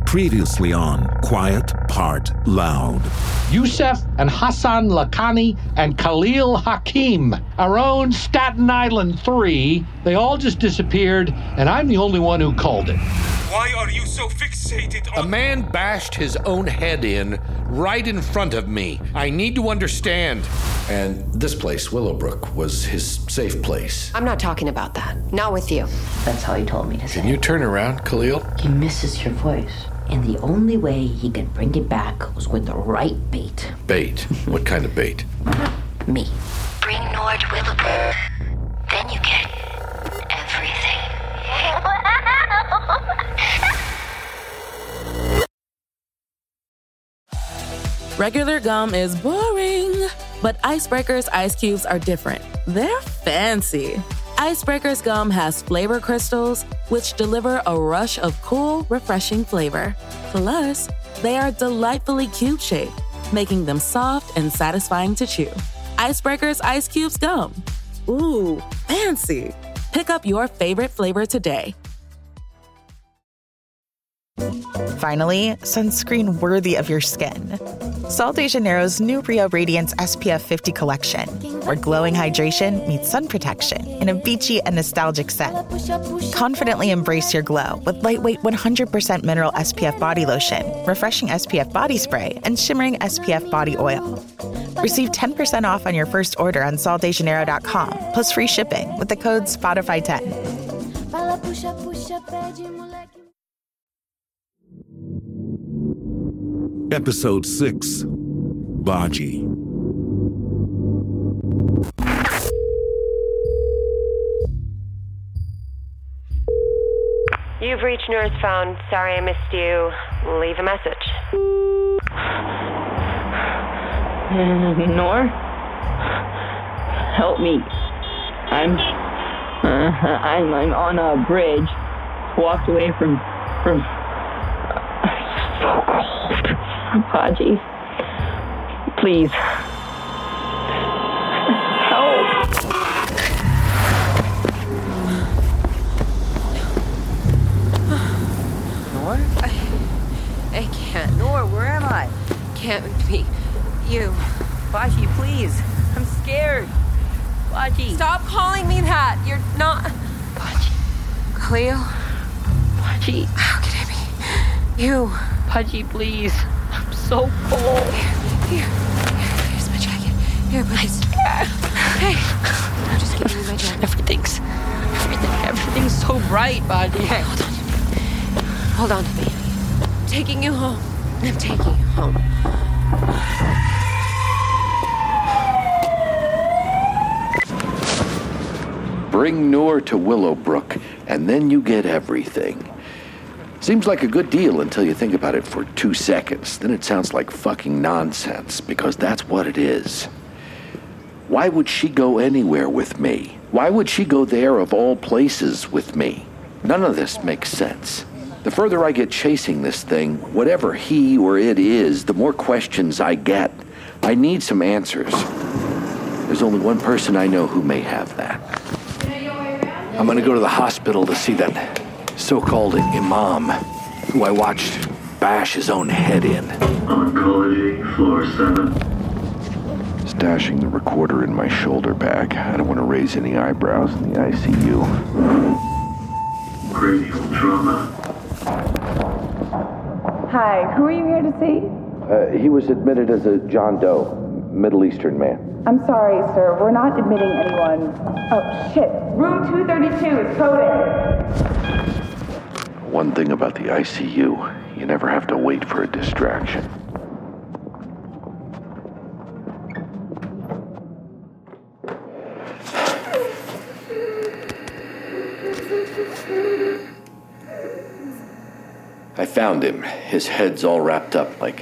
Previously on Quiet Part Loud. Yusef and Hassan Lakhani and Khalil Hakim, our own Staten Island 3, they all just disappeared, and I'm the only one who called it. Why are you so fixated on... A man bashed his own head in right in front of me. I need to understand. And this place, Willowbrook, was his safe place. I'm not talking about that. Not with you. That's how he told me to say. Can you turn around, Khalil? He misses your voice. And the only way he could bring it back was with the right bait. Bait? What kind of bait? Me. Bring Nord Willowbrook. Then you get everything. Regular gum is boring, but Icebreaker's ice cubes are different. They're fancy. Icebreaker's gum has flavor crystals, which deliver a rush of cool, refreshing flavor. Plus, they are delightfully cube-shaped, making them soft and satisfying to chew. Icebreaker's Ice Cubes Gum. Ooh, fancy. Pick up your favorite flavor today. Finally, sunscreen worthy of your skin. Sol de Janeiro's new Rio Radiance SPF 50 collection, where glowing hydration meets sun protection in a beachy and nostalgic scent. Confidently embrace your glow with lightweight 100% mineral SPF body lotion, refreshing SPF body spray, and shimmering SPF body oil. Receive 10% off on your first order on soldejaneiro.com, plus free shipping with the code Spotify10. Episode 6, Baji. You've reached Nurse Phone. Sorry I missed you. Leave a message. Nor? Help me. I'm on a bridge. Walked away from so cold. Baji. Please. Help. Nor? I can't. Nor, where am I? Can't be you. Baji, please. I'm scared. Baji. Stop calling me that. You're not... Baji. Khalil? Baji. How can it be you? Baji, please. I'm so cold. Here's my jacket. Here, please. Hey. I'm just giving you my jacket. Everything's so bright, Baji. Hey, hold on to me. I'm taking you home. I'm taking you home. Bring Noor to Willowbrook, and then you get everything. Seems like a good deal until you think about it for 2 seconds. Then it sounds like fucking nonsense, because that's what it is. Why would she go anywhere with me? Why would she go there of all places with me? None of this makes sense. The further I get chasing this thing, whatever he or it is, the more questions I get. I need some answers. There's only one person I know who may have that. I'm gonna go to the hospital to see that so-called imam, who I watched bash his own head in. Oncology, floor 7. Stashing the recorder in my shoulder bag. I don't want to raise any eyebrows in the ICU. Cranial trauma. Hi, who are you here to see? He was admitted as a John Doe, Middle Eastern man. I'm sorry, sir. We're not admitting anyone. Oh, shit. Room 232 is coded. One thing about the ICU, you never have to wait for a distraction. I found him. His head's all wrapped up like...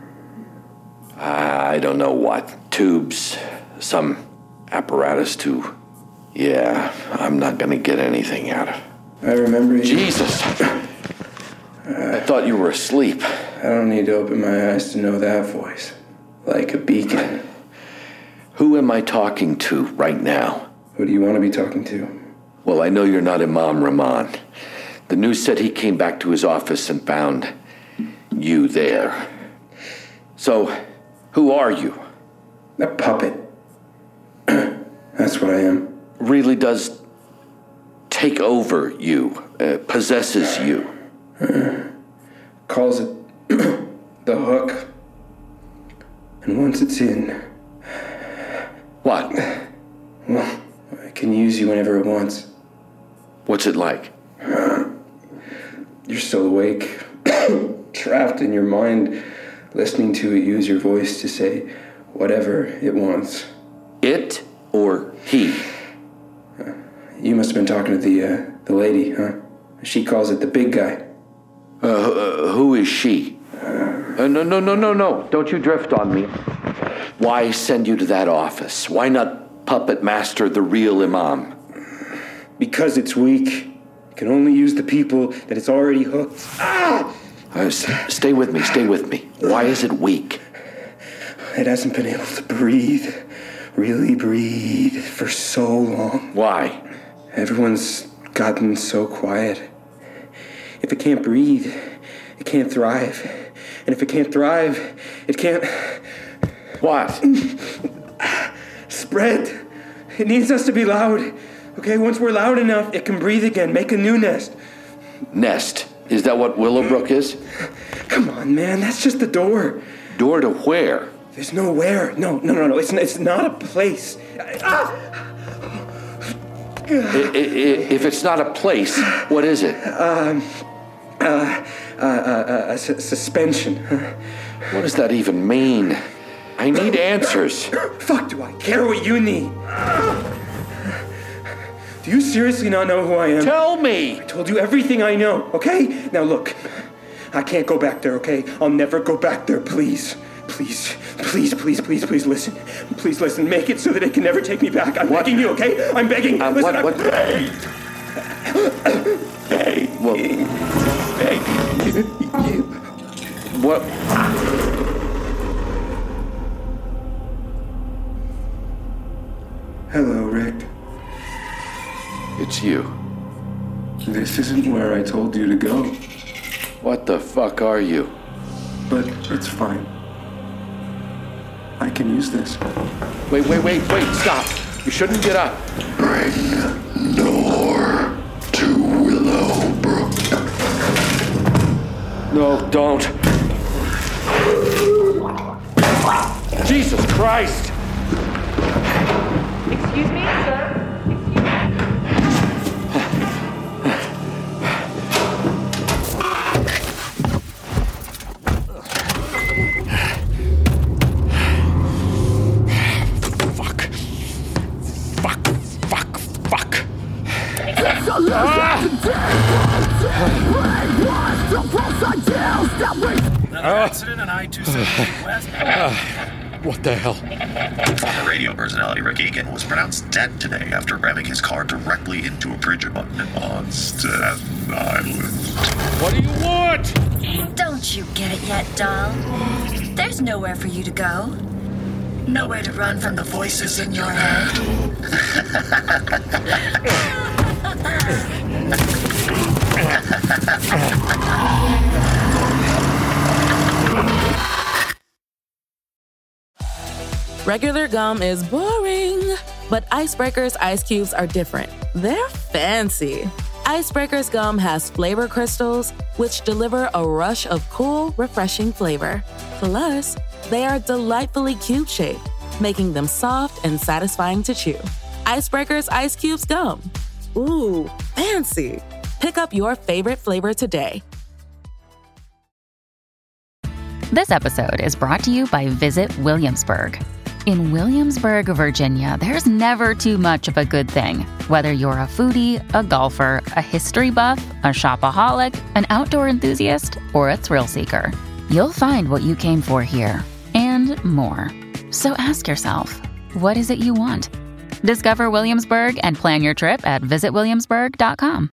I don't know what. Tubes. Some apparatus to... Yeah, I'm not gonna get anything out of it. I remember you. Jesus! I thought you were asleep. I don't need to open my eyes to know that voice. Like a beacon. Who am I talking to right now? Who do you want to be talking to? Well, I know you're not Imam Rahman. The news said he came back to his office and found you there. So, who are you? A puppet. That's what I am. Really does take over you, possesses you. Calls it the hook. And once it's in... What? Well, it can use you whenever it wants. What's it like? You're still awake, trapped in your mind, listening to it use your voice to say whatever it wants. It or he? You must have been talking to the lady, huh? She calls it the big guy. Who is she? No. Don't you drift on me. Why send you to that office? Why not puppet master the real imam? Because it's weak. It can only use the people that it's already hooked. Stay with me. Why is it weak? It hasn't been able to breathe. Really breathe for so long. Why? Everyone's gotten so quiet. If it can't breathe, it can't thrive. And if it can't thrive, it can't... What? Spread. It needs us to be loud. Okay, once we're loud enough, it can breathe again. Make a new nest. Nest? Is that what Willowbrook is? Come on, man. That's just the door. Door to where? There's no where. No. It's not a place. If it's not a place, what is it? Suspension. What does that even mean? I need answers. Fuck, do I care what you need? Do you seriously not know who I am? Tell me! I told you everything I know, okay? Now look, I can't go back there, okay? I'll never go back there, please. Please listen. Please listen. Make it so that it can never take me back. I'm begging you, okay? I'm begging. Listen, what? Hey. What? Hello, Rick. It's you. This isn't where I told you to go. What the fuck are you? But it's fine. I can use this. Wait, stop. You shouldn't get up. Bring Noor to Willowbrook. No, don't. Jesus Christ! Excuse me, sir? Accident on I-278 West. What the hell? Former radio personality Rick Egan was pronounced dead today after ramming his car directly into a bridge abutment on Staten Island. What do you want? Don't you get it yet, doll? There's nowhere for you to go. Nowhere to run from the voices in your head. Regular gum is boring, but Icebreaker's ice cubes are different. They're fancy. Icebreaker's gum has flavor crystals, which deliver a rush of cool, refreshing flavor. Plus, they are delightfully cube-shaped, making them soft and satisfying to chew. Icebreaker's Ice Cubes Gum. Ooh, fancy. Pick up your favorite flavor today. This episode is brought to you by Visit Williamsburg. In Williamsburg, Virginia, there's never too much of a good thing. Whether you're a foodie, a golfer, a history buff, a shopaholic, an outdoor enthusiast, or a thrill seeker, you'll find what you came for here and more. So ask yourself, what is it you want? Discover Williamsburg and plan your trip at visitwilliamsburg.com.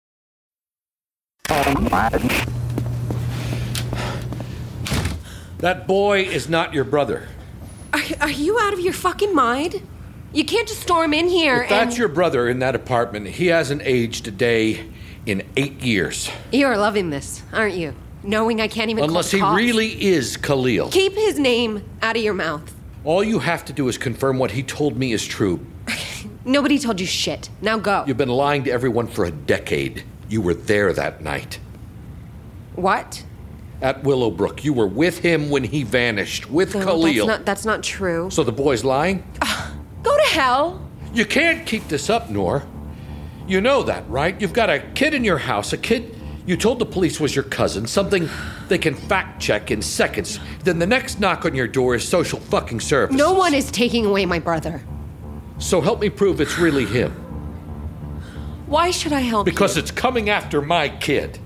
That boy is not your brother. Are you out of your fucking mind? You can't just storm in here If that's your brother in that apartment, he hasn't aged a day in 8 years. You're loving this, aren't you? knowing I can't even Unless he call the cops. really is Khalil. Keep his name out of your mouth. All you have to do is confirm what he told me is true. Nobody told you shit. Now go. You've been lying to everyone for a decade. You were there that night. What? At Willowbrook. You were with him when he vanished, with Khalil. That's not true. So the boy's lying? Go to hell. You can't keep this up, Noor. You know that, right? You've got a kid in your house, a kid you told the police was your cousin, something they can fact check in seconds. Then the next knock on your door is social fucking services. No one is taking away my brother. So help me prove it's really him. Why should I help Because you? it's coming after my kid.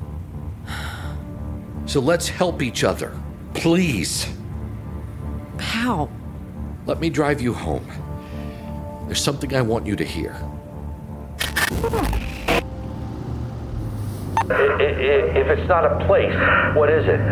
So let's help each other. Please. How? Let me drive you home. There's something I want you to hear. If it's not a place, what is it?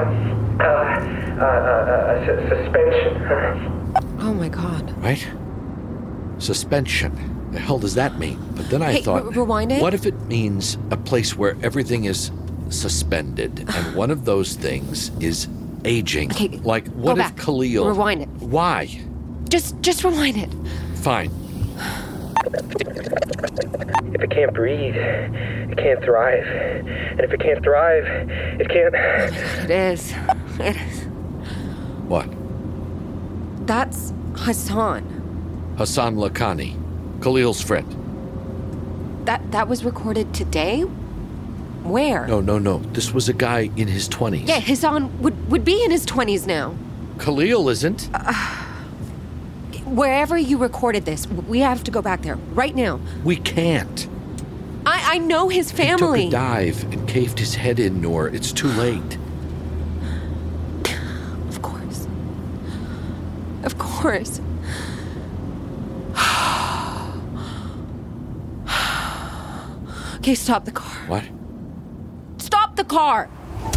Suspension. Oh my God. Right? Suspension. The hell does that mean? But then I thought, rewind it. What if it means a place where everything is suspended, and one of those things is aging? Okay, like, what go if back. Khalil... Rewind it. Why? Just rewind it. Fine. If it can't breathe, it can't thrive. And if it can't thrive, it can't... It is. It is. What? That's Hassan. Hassan Lakhani, Khalil's friend. That was recorded today? Where? No. This was a guy in his 20s. Yeah, Hassan would be in his 20s now. Khalil isn't. Wherever you recorded this, we have to go back there right now. We can't. I know his family. He took a dive and caved his head in, Noor. It's too late. Of course. Of course. Okay, stop the car. What? Stop the car!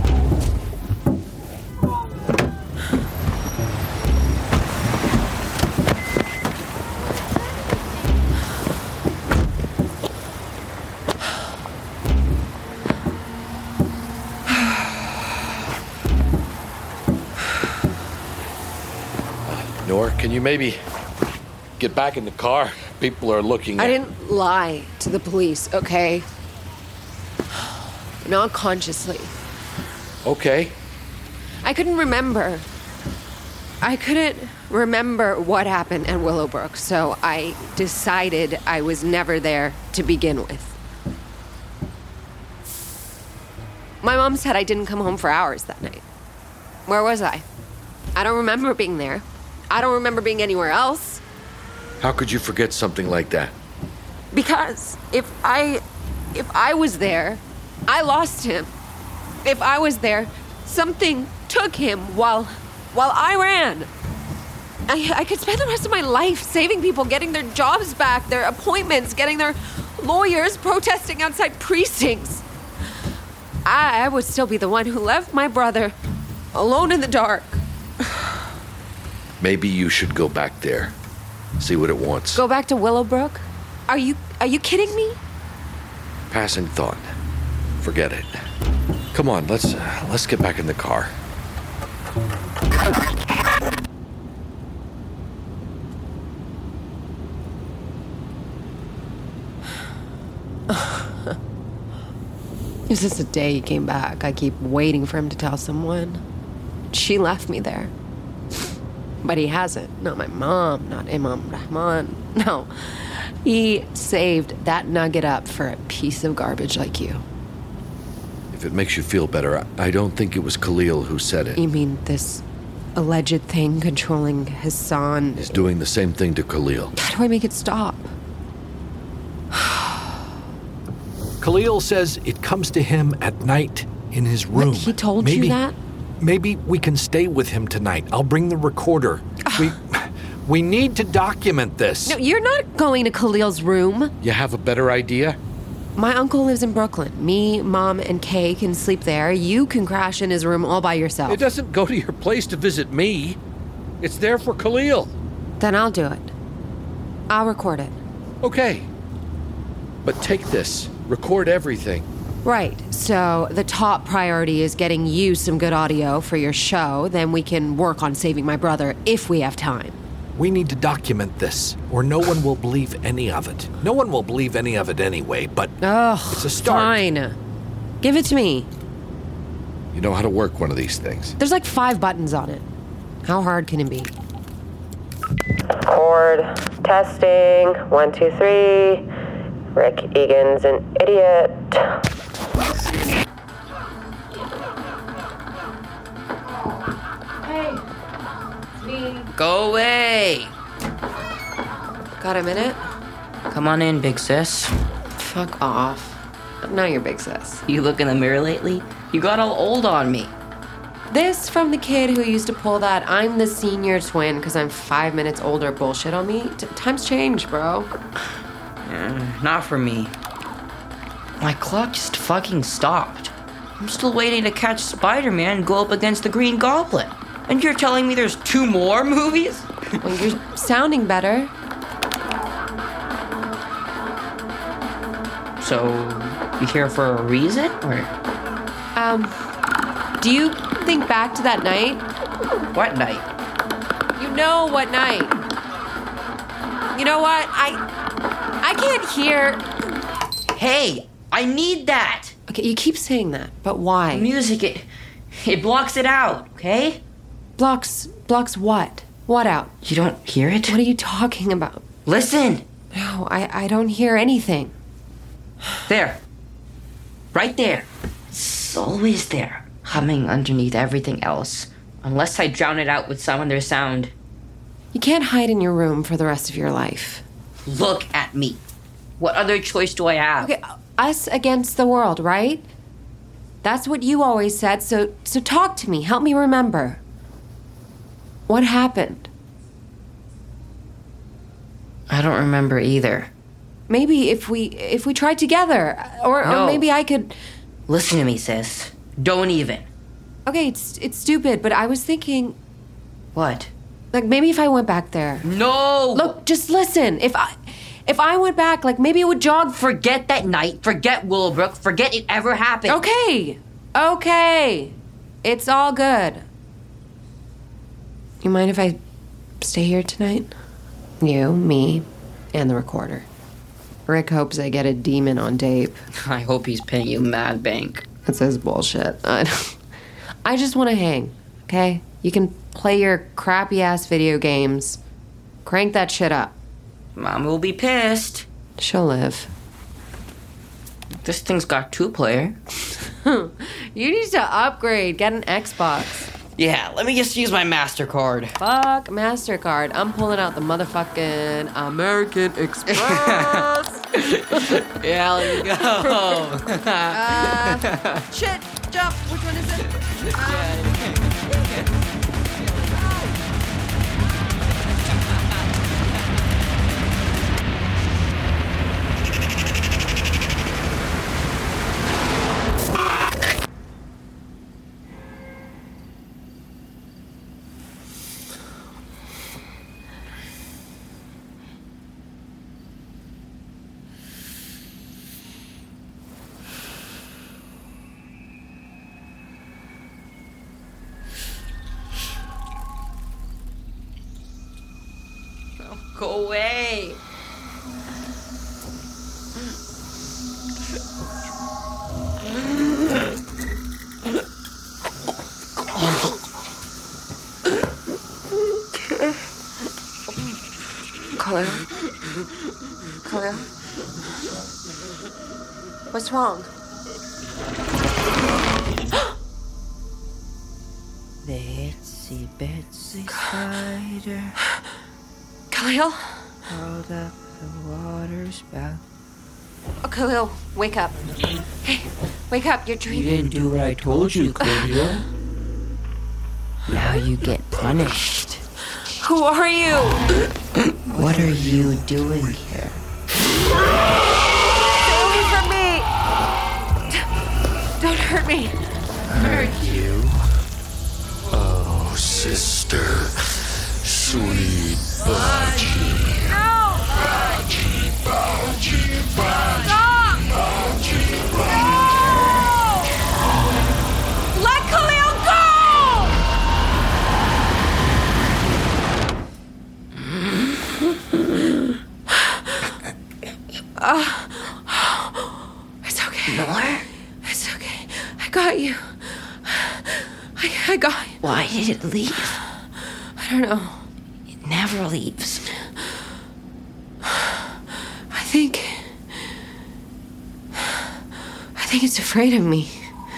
Noor, can you maybe get back in the car? People are looking at... I didn't lie to the police, okay? Not consciously. Okay. I couldn't remember. I couldn't remember what happened at Willowbrook, so I decided I was never there to begin with. My mom said I didn't come home for hours that night. Where was I? I don't remember being there. I don't remember being anywhere else. How could you forget something like that? Because if I was there, I lost him. If I was there, something took him while I ran. I could spend the rest of my life saving people, getting their jobs back, their appointments, getting their lawyers, protesting outside precincts. I would still be the one who left my brother alone in the dark. Maybe you should go back there. See what it wants. Go back to Willowbrook? Are you kidding me? Passing thought. Forget it. Come on, let's get back in the car. This is the day he came back. I keep waiting for him to tell someone. She left me there. But he hasn't. Not my mom, not Imam Rahman. No. He saved that nugget up for a piece of garbage like you. If it makes you feel better, I don't think it was Khalil who said it. You mean this alleged thing controlling Hassan? He's doing the same thing to Khalil. How do I make it stop? Khalil says it comes to him at night in his room. He told you that? Maybe we can stay with him tonight. I'll bring the recorder. We need to document this. No, you're not going to Khalil's room. You have a better idea? My uncle lives in Brooklyn. Me, Mom, and Kay can sleep there. You can crash in his room all by yourself. It doesn't go to your place to visit me. It's there for Khalil. Then I'll do it. I'll record it. Okay. But take this. Record everything. Right, so the top priority is getting you some good audio for your show, then we can work on saving my brother if we have time. We need to document this, or no one will believe any of it. No one will believe any of it anyway, but it's a start. Fine. Give it to me. You know how to work one of these things. There's like 5 buttons on it. How hard can it be? Cord, testing, 1, 2, 3. Rick Egan's an idiot. Hey, it's me. Go away! Got a minute? Come on in, big sis. Fuck off. Now you're big sis. You look in the mirror lately? You got all old on me. This from the kid who used to pull that I'm the senior twin because I'm 5 minutes older bullshit on me. Times change, bro. Not for me. My clock just fucking stopped. I'm still waiting to catch Spider-Man and go up against the Green Goblin. And you're telling me there's 2 more movies? Well, you're sounding better. So, you here for a reason, or? Do you think back to that night? What night? You know what night. You know what? I can't hear. Hey, I need that. Okay, you keep saying that, but why? Music, it blocks it out, okay? Blocks what? What out? You don't hear it? What are you talking about? Listen. No, I don't hear anything. There. Right there. It's always there, humming underneath everything else. Unless I drown it out with some other sound. You can't hide in your room for the rest of your life. Look at me. What other choice do I have? Okay, us against the world, right? That's what you always said, so talk to me. Help me remember. What happened? I don't remember either. Maybe if we tried together, or maybe I could... Listen to me, sis. Don't even. Okay, it's stupid, but I was thinking... What? Like, maybe if I went back there... No! Look, just listen. If I went back, like, maybe it would jog... Forget that night. Forget Willowbrook. Forget it ever happened. Okay. It's all good. You mind if I stay here tonight? You, me, and the recorder. Rick hopes I get a demon on tape. I hope he's paying you mad bank. That's his bullshit. I just want to hang, okay? You can play your crappy-ass video games. Crank that shit up. Mom will be pissed. She'll live. This thing's got 2-player. You need to upgrade. Get an Xbox. Yeah, let me just use my MasterCard. Fuck MasterCard. I'm pulling out the motherfucking American Express. Yeah, let's go. Shit, jump. Which one is it? Go away. Khalil? What's wrong? Betsy, Betsy Spider. Khalil? Crawled up the water spout. Oh, Khalil, wake up. Hey, wake up, you're dreaming. You didn't do what I told you, Claudia. Now you get punished. Who are you? What are you doing here? Stay away from me! Don't hurt me. Hurt you? Oh, sister. Sweet Baji. No! Baji, Baji, Baji. Stop! Baji, Baji. I got... Why did it leave? I don't know. It never leaves. I think it's afraid of me.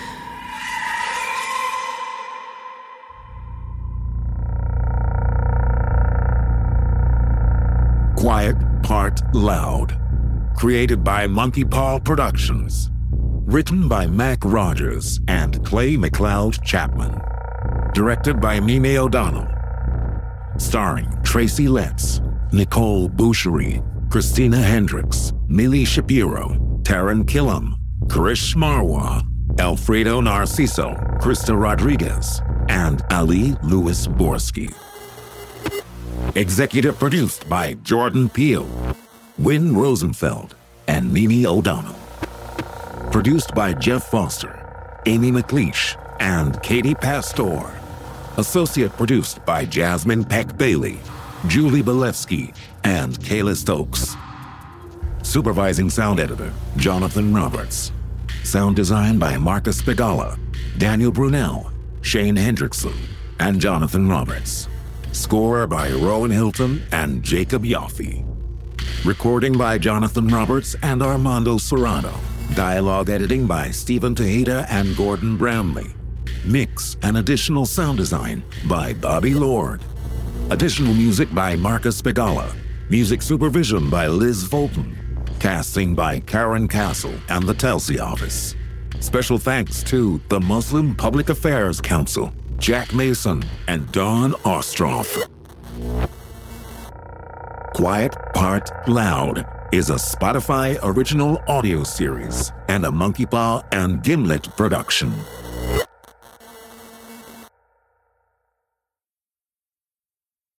Quiet Part Loud. Created by Monkey Paw Productions. Written by Mac Rogers and Clay McLeod Chapman. Directed by Mimi O'Donnell. Starring Tracy Letts, Nicole Boucherie, Christina Hendricks, Millie Shapiro, Taryn Killam, Krish Marwa, Alfredo Narciso, Krista Rodriguez, and Ali Lewis Borski. Executive produced by Jordan Peele, Wynn Rosenfeld, and Mimi O'Donnell. Produced by Jeff Foster, Amy McLeish, and Katie Pastor. Associate produced by Jasmine Peck-Bailey, Julie Belevsky, and Kayla Stokes. Supervising sound editor, Jonathan Roberts. Sound design by Marcus Spigala, Daniel Brunel, Shane Hendrickson, and Jonathan Roberts. Score by Rowan Hilton and Jacob Yoffe. Recording by Jonathan Roberts and Armando Serrano. Dialogue editing by Stephen Tejeda and Gordon Bramley. Mix and additional sound design by Bobby Lord. Additional music by Marcus Spigala. Music supervision by Liz Fulton. Casting by Karen Castle and the Telsey office. Special thanks to the Muslim Public Affairs Council, Jack Mason, and Dawn Ostroff. Quiet Part Loud is a Spotify original audio series and a Monkey Paw and Gimlet production.